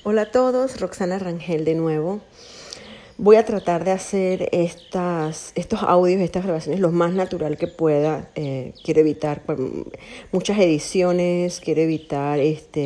Hola a todos, Roxana Rangel de nuevo. Voy a tratar de hacer estos audios, estas grabaciones lo más natural que pueda. Quiero evitar muchas ediciones, quiero evitar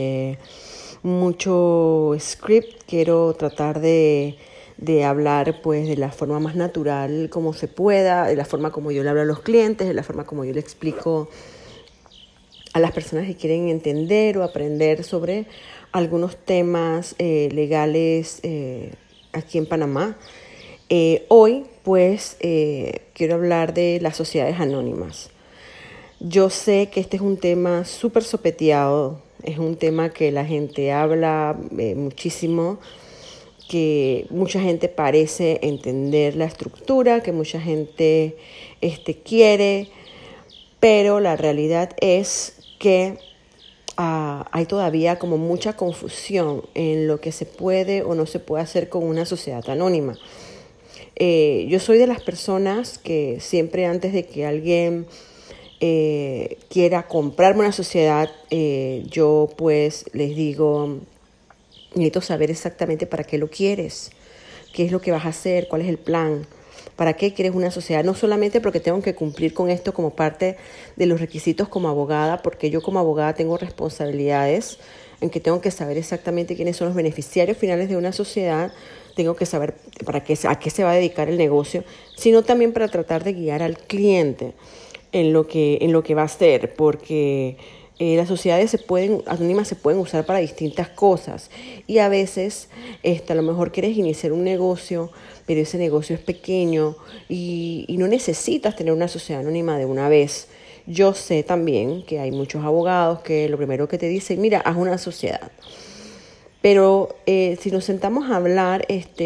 mucho script. Quiero tratar de hablar pues de la forma más natural como se pueda, de la forma como yo le hablo a los clientes, de la forma como yo le explico a las personas que quieren entender o aprender sobre algunos temas legales aquí en Panamá. Hoy, pues, quiero hablar de las sociedades anónimas. Yo sé que este es un tema súper sopeteado, es un tema que la gente habla muchísimo, que mucha gente parece entender la estructura, que mucha gente quiere, pero la realidad es que hay todavía como mucha confusión en lo que se puede o no se puede hacer con una sociedad anónima. Yo soy de las personas que siempre antes de que alguien quiera comprarme una sociedad, yo pues les digo, necesito saber exactamente para qué lo quieres, qué es lo que vas a hacer, cuál es el plan. ¿Para qué quieres una sociedad? No solamente porque tengo que cumplir con esto como parte de los requisitos como abogada, porque yo como abogada tengo responsabilidades en que tengo que saber exactamente quiénes son los beneficiarios finales de una sociedad, tengo que saber a qué se va a dedicar el negocio, sino también para tratar de guiar al cliente en lo que va a hacer, porque las sociedades anónimas se pueden usar para distintas cosas y a veces a lo mejor quieres iniciar un negocio, pero ese negocio es pequeño y no necesitas tener una sociedad anónima de una vez. Yo sé también que hay muchos abogados que lo primero que te dicen, mira, haz una sociedad. Pero si nos sentamos a hablar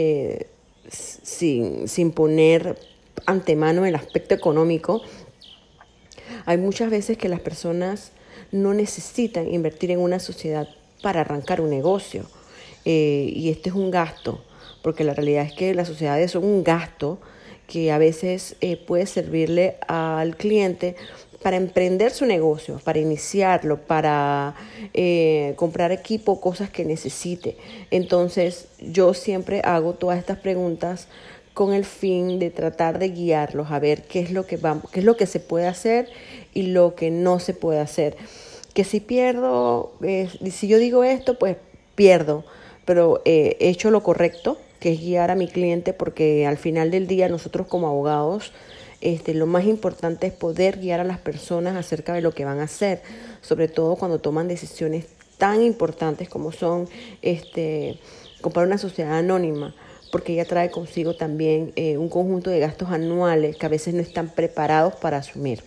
sin poner antemano el aspecto económico, hay muchas veces que las personas no necesitan invertir en una sociedad para arrancar un negocio. Y este es un gasto, porque la realidad es que las sociedades son un gasto que a veces puede servirle al cliente para emprender su negocio, para iniciarlo, para comprar equipo, cosas que necesite. Entonces, yo siempre hago todas estas preguntas con el fin de tratar de guiarlos a ver qué es lo que se puede hacer y lo que no se puede hacer. Que si pierdo, si yo digo esto, pues pierdo, pero he hecho lo correcto, que es guiar a mi cliente, porque al final del día nosotros como abogados, lo más importante es poder guiar a las personas acerca de lo que van a hacer, sobre todo cuando toman decisiones tan importantes como son comprar una sociedad anónima, porque ella trae consigo también un conjunto de gastos anuales que a veces no están preparados para asumir.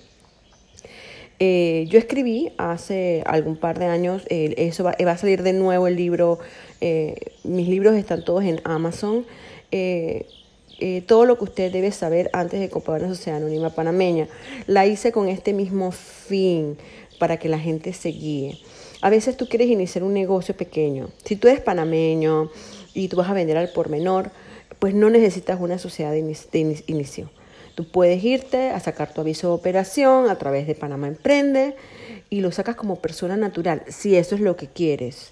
Yo escribí hace algún par de años, va a salir de nuevo el libro, mis libros están todos en Amazon, todo lo que usted debe saber antes de comprar una sociedad anónima panameña. La hice con este mismo fin, para que la gente se guíe. A veces tú quieres iniciar un negocio pequeño. Si tú eres panameño y tú vas a vender al por menor, pues no necesitas una sociedad de inicio. Tú puedes irte a sacar tu aviso de operación a través de Panamá Emprende y lo sacas como persona natural, si eso es lo que quieres.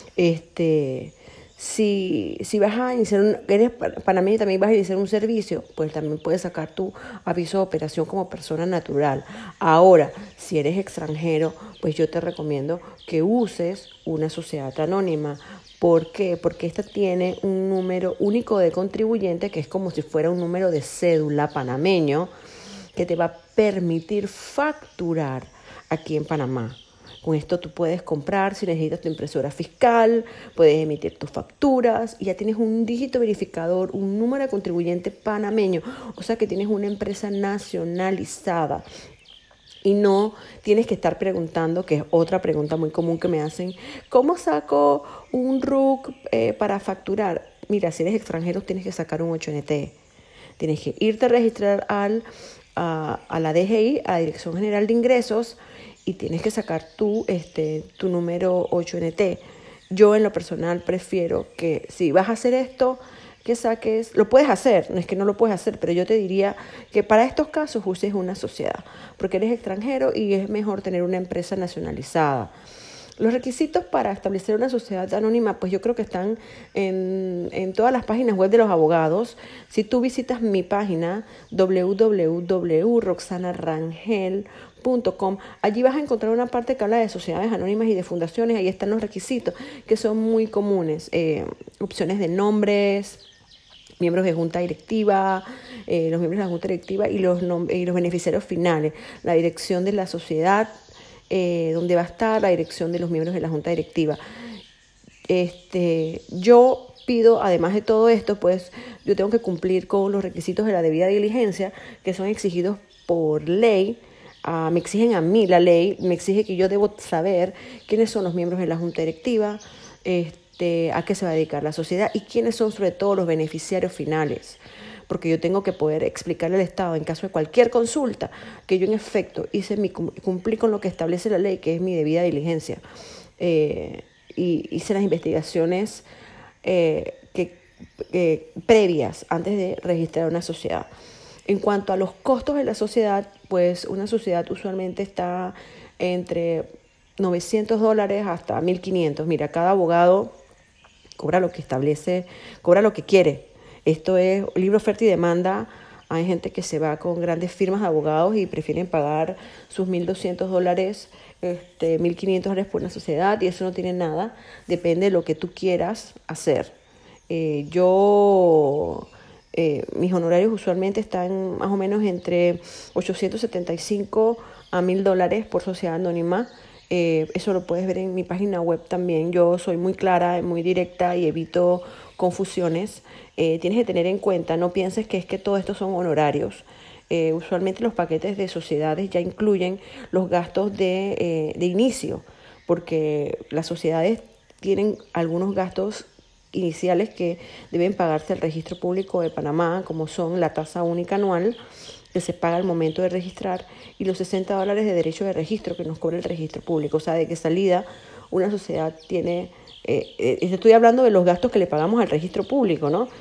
Si vas a iniciar, eres panameño y también vas a iniciar un servicio, pues también puedes sacar tu aviso de operación como persona natural. Ahora, si eres extranjero, pues yo te recomiendo que uses una sociedad anónima. ¿Por qué? Porque esta tiene un número único de contribuyente que es como si fuera un número de cédula panameño que te va a permitir facturar aquí en Panamá. Con esto tú puedes comprar, si necesitas tu impresora fiscal, puedes emitir tus facturas y ya tienes un dígito verificador, un número de contribuyente panameño, o sea que tienes una empresa nacionalizada. Y no tienes que estar preguntando, que es otra pregunta muy común que me hacen, ¿cómo saco un RUC para facturar? Mira, si eres extranjero tienes que sacar un 8NT. Tienes que irte a registrar a la DGI, a la Dirección General de Ingresos, y tienes que sacar tu número 8NT. Yo en lo personal prefiero que si vas a hacer esto, que saques, lo puedes hacer, no es que no lo puedes hacer, pero yo te diría que para estos casos uses una sociedad, porque eres extranjero y es mejor tener una empresa nacionalizada. Los requisitos para establecer una sociedad anónima, pues yo creo que están en todas las páginas web de los abogados. Si tú visitas mi página www.roxanarangel.com, allí vas a encontrar una parte que habla de sociedades anónimas y de fundaciones. Ahí están los requisitos, que son muy comunes. Opciones de nombres, miembros de junta directiva, los miembros de la junta directiva y los beneficiarios finales, la dirección de la sociedad, donde va a estar la dirección de los miembros de la junta directiva. Yo pido, además de todo esto, pues yo tengo que cumplir con los requisitos de la debida diligencia que son exigidos por ley. Me exigen a mí, la ley me exige que yo debo saber quiénes son los miembros de la junta directiva, a qué se va a dedicar la sociedad y quiénes son sobre todo los beneficiarios finales, porque yo tengo que poder explicarle al Estado en caso de cualquier consulta que yo en efecto cumplí con lo que establece la ley, que es mi debida diligencia. Y hice las investigaciones previas antes de registrar una sociedad. En cuanto a los costos de la sociedad, pues una sociedad usualmente está entre $900 hasta $1,500. Mira, cada abogado cobra lo que establece, cobra lo que quiere. Esto es libre oferta y demanda. Hay gente que se va con grandes firmas de abogados y prefieren pagar sus $1,200, $1,500 por una sociedad, y eso no tiene nada. Depende de lo que tú quieras hacer. Mis honorarios usualmente están más o menos entre $875 a $1,000 por sociedad anónima. Eso lo puedes ver en mi página web también. Yo soy muy clara, muy directa y evito confusiones. Tienes que tener en cuenta, no pienses que es que todo esto son honorarios. Usualmente los paquetes de sociedades ya incluyen los gastos de inicio, porque las sociedades tienen algunos gastos iniciales que deben pagarse al Registro Público de Panamá, como son la tasa única anual, que se paga al momento de registrar, y los $60 de derecho de registro que nos cobra el registro público. O sea, de qué salida una sociedad tiene, estoy hablando de los gastos que le pagamos al registro público, ¿no?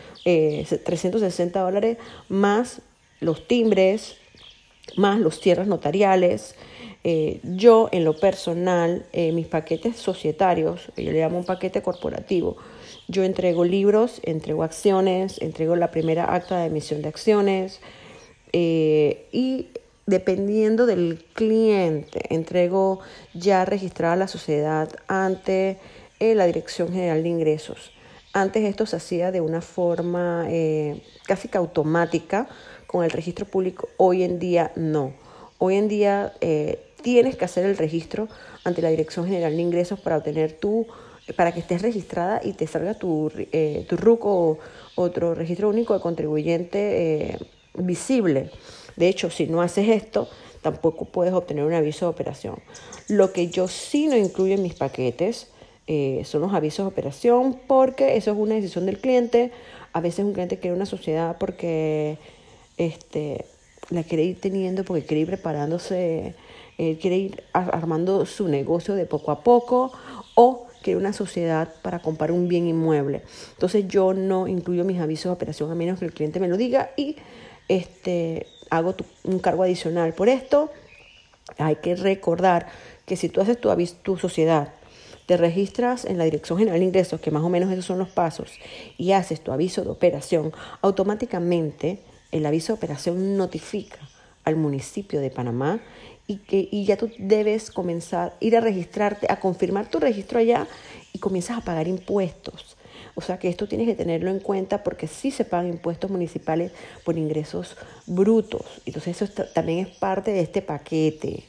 $360 más los timbres, más los cierres notariales. Yo, en lo personal, mis paquetes societarios, yo le llamo un paquete corporativo, yo entrego libros, entrego acciones, entrego la primera acta de emisión de acciones, y dependiendo del cliente, entrego ya registrada la sociedad ante la Dirección General de Ingresos. Antes esto se hacía de una forma casi que automática con el registro público. Hoy en día no. Hoy en día tienes que hacer el registro ante la Dirección General de Ingresos para que estés registrada y te salga tu RUC o otro registro único de contribuyente visible. De hecho, si no haces esto, tampoco puedes obtener un aviso de operación. Lo que yo sí no incluyo en mis paquetes son los avisos de operación, porque eso es una decisión del cliente. A veces un cliente quiere una sociedad porque la quiere ir teniendo, porque quiere ir preparándose, quiere ir armando su negocio de poco a poco, o quiere una sociedad para comprar un bien inmueble. Entonces yo no incluyo mis avisos de operación a menos que el cliente me lo diga, y hago un cargo adicional por esto. Hay que recordar que si tú haces tu sociedad, te registras en la Dirección General de Ingresos, que más o menos esos son los pasos, y haces tu aviso de operación, automáticamente el aviso de operación notifica al municipio de Panamá y ya tú debes comenzar a ir a registrarte, a confirmar tu registro allá, y comienzas a pagar impuestos. O sea que esto tienes que tenerlo en cuenta, porque sí se pagan impuestos municipales por ingresos brutos. Entonces eso también es parte de este paquete.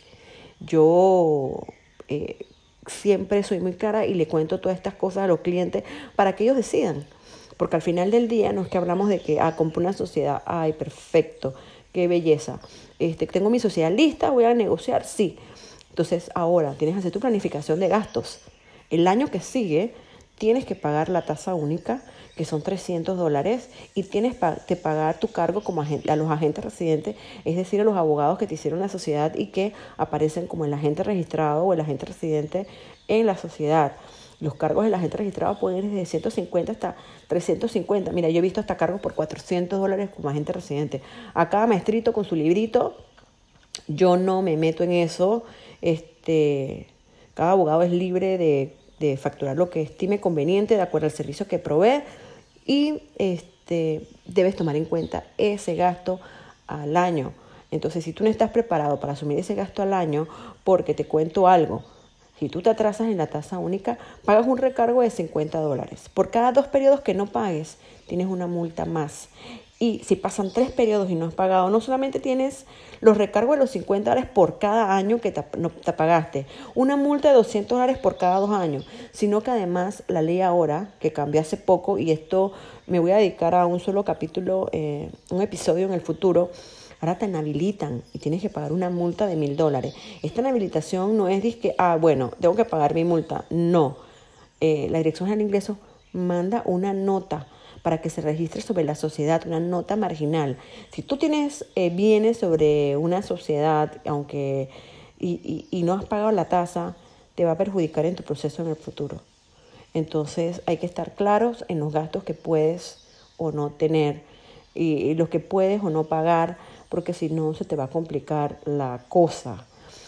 Yo siempre soy muy clara y le cuento todas estas cosas a los clientes para que ellos decidan. Porque al final del día no es que hablamos de que compré una sociedad, ay, perfecto, qué belleza. Tengo mi sociedad lista, voy a negociar, sí. Entonces ahora tienes que hacer tu planificación de gastos. El año que sigue tienes que pagar la tasa única, que son $300, y tienes que pagar tu cargo como a los agentes residentes, es decir, a los abogados que te hicieron la sociedad y que aparecen como el agente registrado o el agente residente en la sociedad. Los cargos del agente registrado pueden ir desde 150 hasta 350. Mira, yo he visto hasta cargos por $400 como agente residente. A cada maestrito con su librito. Yo no me meto en eso. Cada abogado es libre de facturar lo que estime conveniente de acuerdo al servicio que provee y debes tomar en cuenta ese gasto al año. Entonces, si tú no estás preparado para asumir ese gasto al año, porque te cuento algo, si tú te atrasas en la tasa única, pagas un recargo de $50. Por cada 2 periodos que no pagues, tienes una multa más. Y si pasan 3 periodos y no has pagado, no solamente tienes los recargos de los $50 por cada año que no te pagaste, una multa de $200 por cada 2 años, sino que además la ley ahora, que cambió hace poco, y esto me voy a dedicar a un solo capítulo, un episodio en el futuro, ahora te inhabilitan y tienes que pagar una multa de $1,000. Esta inhabilitación no es que, bueno, tengo que pagar mi multa. No. La Dirección General de Ingresos manda una nota para que se registre sobre la sociedad, una nota marginal. Si tú tienes bienes sobre una sociedad, aunque y no has pagado la tasa, te va a perjudicar en tu proceso en el futuro. Entonces hay que estar claros en los gastos que puedes o no tener y los que puedes o no pagar, porque si no se te va a complicar la cosa.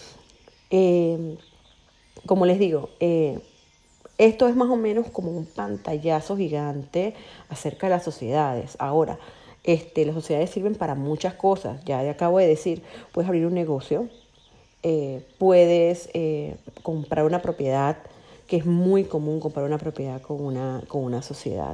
Como les digo, esto es más o menos como un pantallazo gigante acerca de las sociedades. Ahora, las sociedades sirven para muchas cosas. Ya acabo de decir, puedes abrir un negocio, puedes comprar una propiedad, que es muy común comprar una propiedad con una sociedad.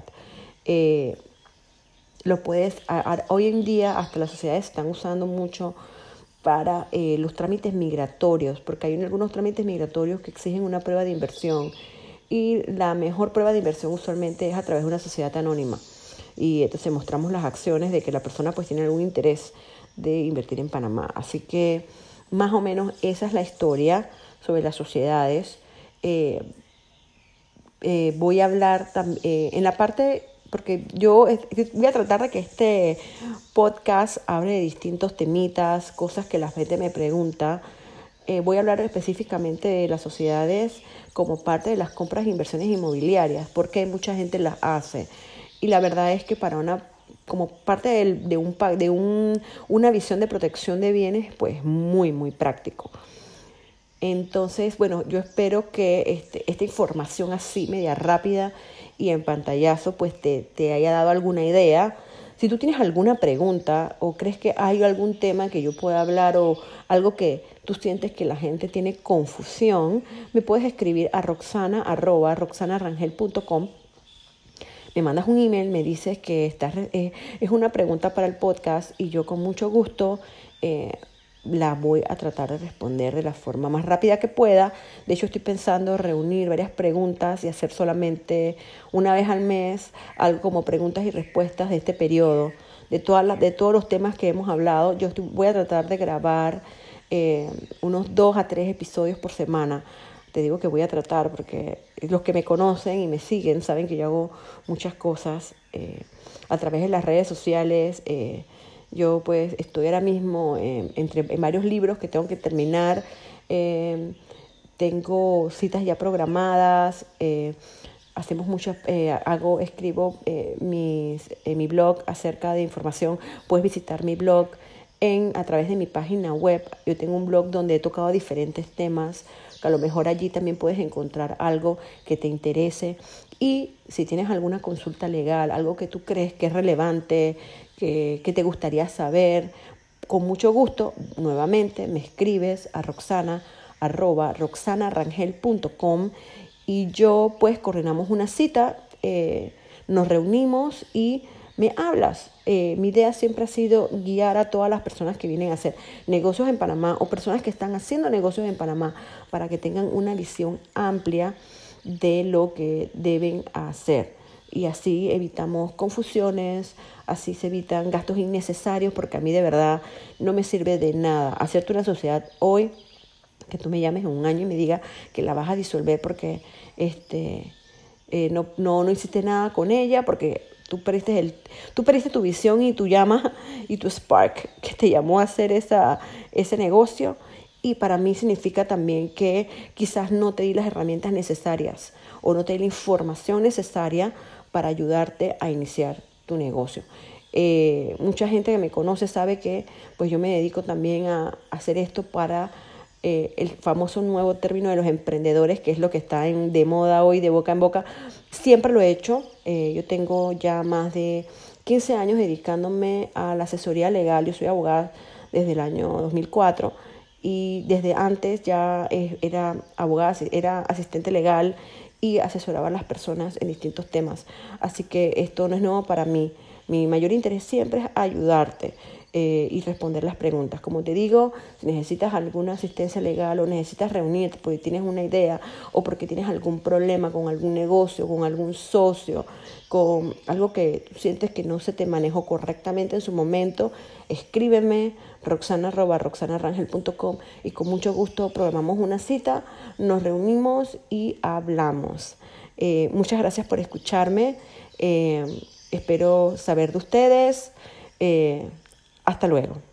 Hoy en día hasta las sociedades están usando mucho para los trámites migratorios, porque hay algunos trámites migratorios que exigen una prueba de inversión y la mejor prueba de inversión usualmente es a través de una sociedad anónima. Y entonces mostramos las acciones de que la persona pues tiene algún interés de invertir en Panamá. Así que más o menos esa es la historia sobre las sociedades. Voy a hablar en la parte, porque yo voy a tratar de que este podcast hable de distintos temitas, cosas que la gente me pregunta. Voy a hablar específicamente de las sociedades como parte de las compras e inversiones inmobiliarias, porque mucha gente las hace. Y la verdad es que como parte de una visión de protección de bienes, pues muy, muy práctico. Entonces, bueno, yo espero que esta información así, media rápida y en pantallazo, pues te haya dado alguna idea. Si tú tienes alguna pregunta o crees que hay algún tema que yo pueda hablar o algo que tú sientes que la gente tiene confusión, me puedes escribir a roxana@roxanarangel.com. Me mandas un email, me dices que es una pregunta para el podcast y yo con mucho gusto la voy a tratar de responder de la forma más rápida que pueda. De hecho, estoy pensando reunir varias preguntas y hacer solamente una vez al mes algo como preguntas y respuestas de este periodo, de todos los temas que hemos hablado. Voy a tratar de grabar unos 2 a 3 episodios por semana. Te digo que voy a tratar porque los que me conocen y me siguen saben que yo hago muchas cosas a través de las redes sociales. Yo pues estoy ahora mismo en varios libros que tengo que terminar. Tengo citas ya programadas. Escribo mi blog acerca de información. Puedes visitar mi blog a través de mi página web. Yo tengo un blog donde he tocado diferentes temas, que a lo mejor allí también puedes encontrar algo que te interese. Y si tienes alguna consulta legal, algo que tú crees que es relevante, que te gustaría saber, con mucho gusto, nuevamente me escribes a roxana@roxanarangel.com y yo pues coordinamos una cita, nos reunimos y me hablas. Mi idea siempre ha sido guiar a todas las personas que vienen a hacer negocios en Panamá o personas que están haciendo negocios en Panamá para que tengan una visión amplia de lo que deben hacer. Y así evitamos confusiones, así se evitan gastos innecesarios, porque a mí de verdad no me sirve de nada hacerte una sociedad hoy, que tú me llames en un año y me digas que la vas a disolver porque no hiciste nada con ella, porque tú perdiste tu visión y tu llama y tu spark que te llamó a hacer ese negocio. Y para mí significa también que quizás no te di las herramientas necesarias o no te di la información necesaria para ayudarte a iniciar tu negocio. Mucha gente que me conoce sabe que pues yo me dedico también a hacer esto para el famoso nuevo término de los emprendedores, que es lo que está de moda hoy, de boca en boca. Siempre lo he hecho. Yo tengo ya más de 15 años dedicándome a la asesoría legal. Yo soy abogada desde el año 2004 y desde antes ya era abogada, era asistente legal y asesoraba a las personas en distintos temas. Así que esto no es nuevo para mí. Mi mayor interés siempre es ayudarte y responder las preguntas. Como te digo, si necesitas alguna asistencia legal o necesitas reunirte porque tienes una idea o porque tienes algún problema con algún negocio, con algún socio, con algo que tú sientes que no se te manejó correctamente en su momento, escríbeme roxana@roxanarangel.com y con mucho gusto programamos una cita, nos reunimos y hablamos. Muchas gracias por escucharme. Espero saber de ustedes. Hasta luego.